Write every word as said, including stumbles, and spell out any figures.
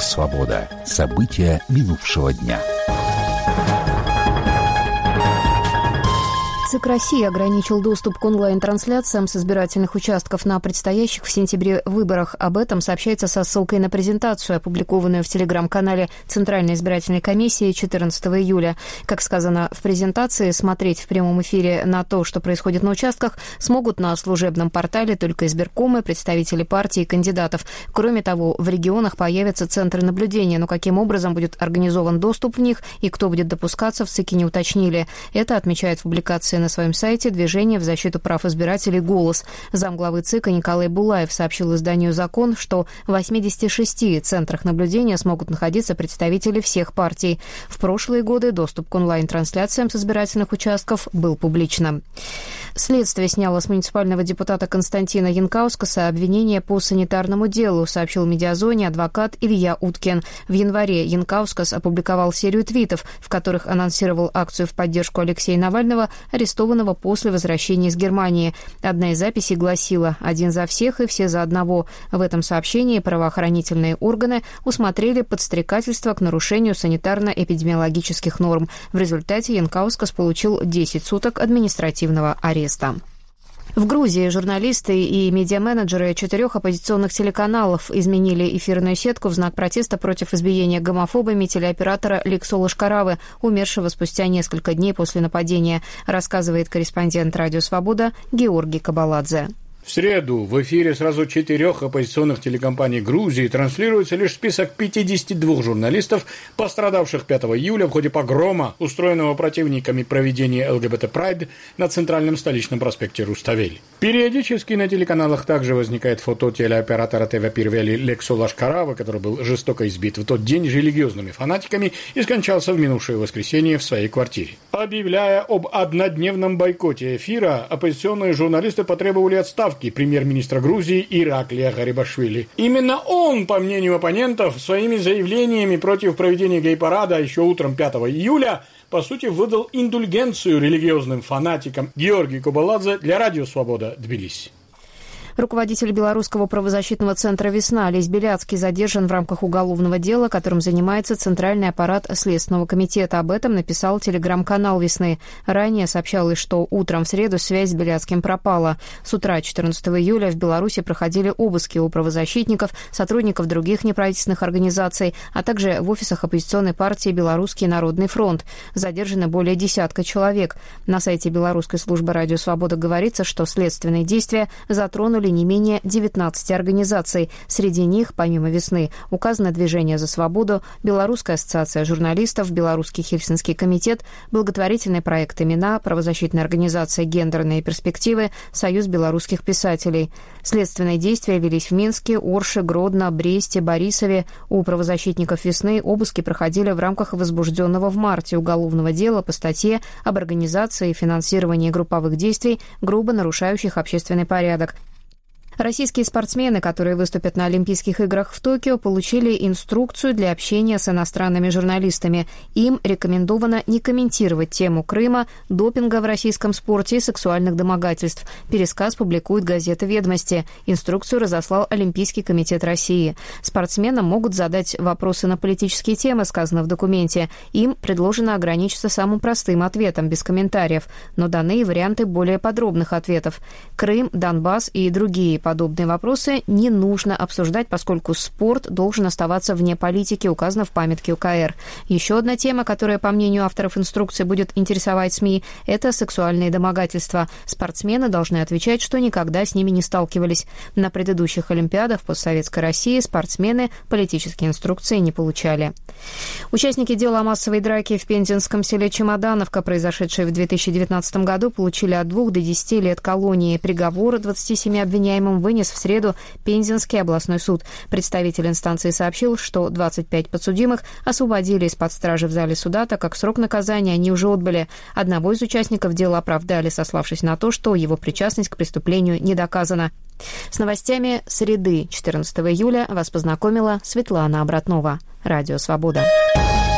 «Свобода». События минувшего дня. ЦИК России ограничил доступ к онлайн-трансляциям с избирательных участков на предстоящих в сентябре выборах. Об этом сообщается со ссылкой на презентацию, опубликованную в телеграм-канале Центральной избирательной комиссии четырнадцатого июля. Как сказано в презентации, смотреть в прямом эфире на то, что происходит на участках, смогут на служебном портале только избиркомы, представители партий и кандидатов. Кроме того, в регионах появятся центры наблюдения, но каким образом будет организован доступ в них и кто будет допускаться, в ЦИКе не уточнили. Это отмечает в публикации на своем сайте движение в защиту прав избирателей «Голос». Замглавы ЦИКа Николай Булаев сообщил изданию «Закон», что в восьмидесяти шести центрах наблюдения смогут находиться представители всех партий. В прошлые годы доступ к онлайн-трансляциям с избирательных участков был публичным. Следствие сняло с муниципального депутата Константина Янкаускаса обвинение по санитарному делу, сообщил «Медиазоне» адвокат Илья Уткин. В январе Янкаускас опубликовал серию твитов, в которых анонсировал акцию в поддержку Алексея Навального, арестованного после возвращения из Германии. Одна из записей гласила «Один за всех и все за одного». В этом сообщении правоохранительные органы усмотрели подстрекательство к нарушению санитарно-эпидемиологических норм. В результате Янкаускас получил десять суток административного ареста. В Грузии журналисты и медиаменеджеры четырех оппозиционных телеканалов изменили эфирную сетку в знак протеста против избиения гомофобами телеоператора Лексола Шкаравы, умершего спустя несколько дней после нападения, рассказывает корреспондент «Радио Свобода» Георгий Кабаладзе. В среду в эфире сразу четырех оппозиционных телекомпаний Грузии транслируется лишь список пятидесяти двух журналистов, пострадавших пятого июля в ходе погрома, устроенного противниками проведения ЛГБТ-прайд на центральном столичном проспекте Руставели. Периодически на телеканалах также возникает фото телеоператора ТВ Пирвели Лексола Шкаравы, который был жестоко избит в тот день религиозными фанатиками и скончался в минувшее воскресенье в своей квартире. Объявляя об однодневном бойкоте эфира, оппозиционные журналисты потребовали отставки премьер-министра Грузии Ираклия Гарибашвили. Именно он, по мнению оппонентов, своими заявлениями против проведения гей-парада еще утром пятого июля, по сути, выдал индульгенцию религиозным фанатикам. Георгий Кабаладзе для Радио Свобода, Тбилиси. Руководитель белорусского правозащитного центра «Весна» Олесь Беляцкий задержан в рамках уголовного дела, которым занимается Центральный аппарат Следственного комитета. Об этом написал телеграм-канал «Весны». Ранее сообщалось, что утром в среду связь с Беляцким пропала. С утра четырнадцатого июля в Беларуси проходили обыски у правозащитников, сотрудников других неправительственных организаций, а также в офисах оппозиционной партии «Белорусский народный фронт». Задержаны более десятка человек. На сайте Белорусской службы «Радио Свобода» говорится, что следственные действия затронули не менее девятнадцати организаций. Среди них, помимо «Весны», указано «Движение за свободу», Белорусская ассоциация журналистов, Белорусский Хельсинский комитет, благотворительный проект «Имена», правозащитная организация «Гендерные перспективы», Союз белорусских писателей. Следственные действия велись в Минске, Орше, Гродно, Бресте, Борисове. У правозащитников «Весны» обыски проходили в рамках возбужденного в марте уголовного дела по статье об организации и финансировании групповых действий, грубо нарушающих общественный порядок. Российские спортсмены, которые выступят на Олимпийских играх в Токио, получили инструкцию для общения с иностранными журналистами. Им рекомендовано не комментировать тему Крыма, допинга в российском спорте и сексуальных домогательств. Пересказ публикует газета «Ведомости». Инструкцию разослал Олимпийский комитет России. Спортсменам могут задать вопросы на политические темы, сказано в документе. Им предложено ограничиться самым простым ответом, без комментариев, но даны и варианты более подробных ответов. Крым, Донбасс и другие подобные вопросы не нужно обсуждать, поскольку спорт должен оставаться вне политики, указано в памятке УКР. Еще одна тема, которая, по мнению авторов инструкции, будет интересовать СМИ, это сексуальные домогательства. Спортсмены должны отвечать, что никогда с ними не сталкивались. На предыдущих Олимпиадах в постсоветской России спортсмены политические инструкции не получали. Участники дела о массовой драке в пензенском селе Чемодановка, произошедшей в две тысячи девятнадцатом году, получили от двух до десяти лет колонии. Приговор двадцати семи обвиняемым вынес в среду Пензенский областной суд. Представитель инстанции сообщил, что двадцать пять подсудимых освободили из-под стражи в зале суда, так как срок наказания они уже отбыли. Одного из участников дела оправдали, сославшись на то, что его причастность к преступлению не доказана. С новостями среды четырнадцатого июля вас познакомила Светлана Обратнова. Радио Свобода.